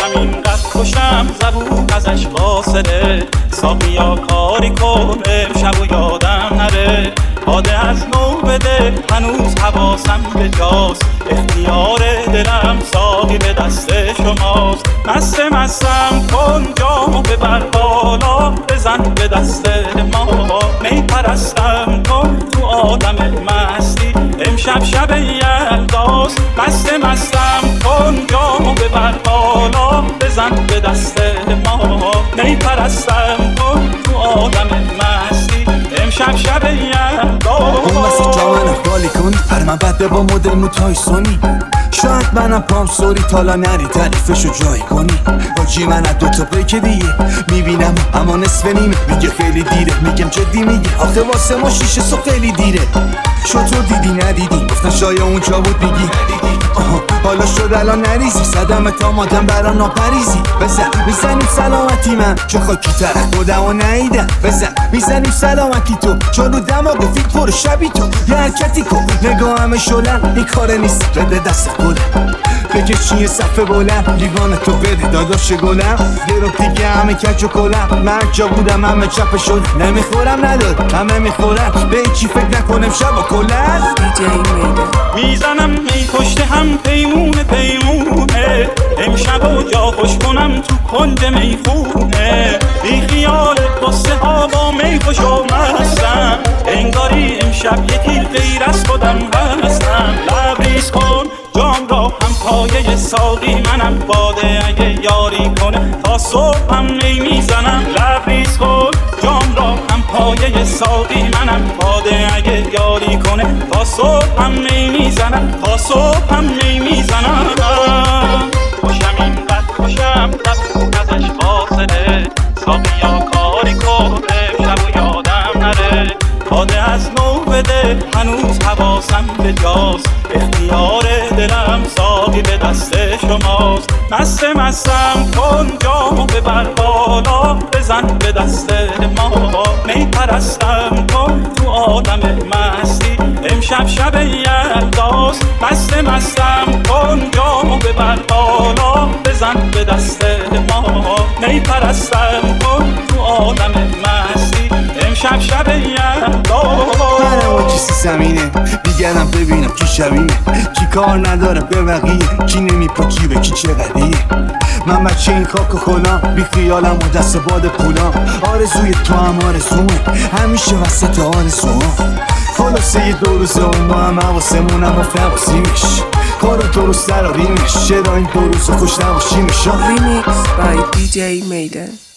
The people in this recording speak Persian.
خوشم اینقدر خوشم زبون ازش قاصره. ساقیا کاری کن امشب و یادم نره. باده از نو بده هنوز حواسم به جاست. اختیار دلم ساقی به دست شماست. مستم کن جامو ببر بالا بزن به دست ما. می پرستم کن تو آدم مستی امشب شب یلداست. مستم کن جامو ببر بالا بزن به دست ما. می پرستم کن تو آدم مستی امشب شب یلداست. اون واسه جا منم خالی کنی هر من بده با مدل موتای سونی. شاید منم پام سوری تالا نری تعریفشو جایی کنی. باجی من از دوتا بیک دیگه میبینم اما نصف نیمه. میگه خیلی دیره میگم جدی میگه آخه واسه ما 6 صبح خیلی دیره. شطور دیدی ندیدی گفتن شاید اونجا بود میگی حالا شد الان نریزی. صدم تا مادم برا ناپریزی. بزن میزنیم سلامتی من چون خاکی طرف بودم و نهیدم. بزن میزنیم سلامتی تو چون رو دماغ فیک پر شبی تو. یه حرکتی کن نگاه همه شلن این کار نیست بده دست گلم. بکش چیه صفحه بلند لیوان تو بده داداش گلم. یه رو دیگه همه کج و کلم. من جا بودم همه چپ شد نمیخورم نداد همه میخورم. به چی فکر نکنم شب و کلن میزنم می پشت هم پیمونه پیمونه. امشب و جا خوش کنم تو کنج میخونه. بی خیال قصه ها با می خوش مستم. انگاری امشب یکی غیر از خودم هستم. لبریز کن جام را هم پایه ساقی منم. باده اگه یاری کنه تا صبح هم می میزنم. لبریز کن جام را هم پایه ساقی منم. باده اگه یاری کنه تا صبح هم می میزنم. تا صبح هم می میزنم. خوشم اینقدر خوشم زبون ازش قاصره. ساقیا کاری کن امشب و یادم نره. باده از نو بده هنوز حواسم به جاست. اختیار دلم ساقی به دست شماست. مستم کن جامو ببر بالا بزن به دست ما. می پرستم کن تو آدم مستی امشب شب یلداست. مستم کن جامو ببر بالا بزن به دست ما. می پرستم کن تو آدم مستی امشب شب یلداست. منم و کسی زمینه دیگرم ببینم کی شبیه. کی کار نداره به بقیه کی نمیپاچی به کی چقدیه. من بچه این خاک و خلام بی خیالم و دست باد پولام. آرزوی تو هم آرزومه همیشه وسط آرزوام. خلاصه یه دو روزه و ما هم حواسمونم و فواسیمش. کارو درست در آریمش. چرا این دو روز خوش نباشیمش. Remix by DJ Maiden.